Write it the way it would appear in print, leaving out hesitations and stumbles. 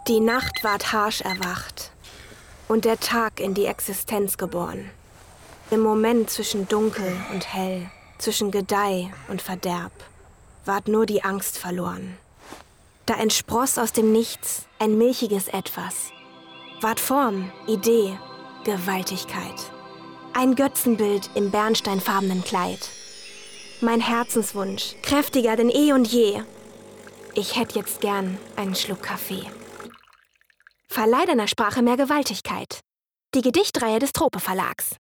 Die Nacht ward harsch erwacht und der Tag in die Existenz geboren. Im Moment zwischen Dunkel und Hell, zwischen Gedeih und Verderb, ward nur die Angst verloren. Da entspross aus dem Nichts ein milchiges Etwas, ward Form, Idee, Gewaltigkeit. Ein Götzenbild im bernsteinfarbenen Kleid. Mein Herzenswunsch, kräftiger denn eh und je. Ich hätt jetzt gern einen Schluck Kaffee. Verleih deiner Sprache mehr Gewaltigkeit. Die Gedichtreihe des Trope Verlags.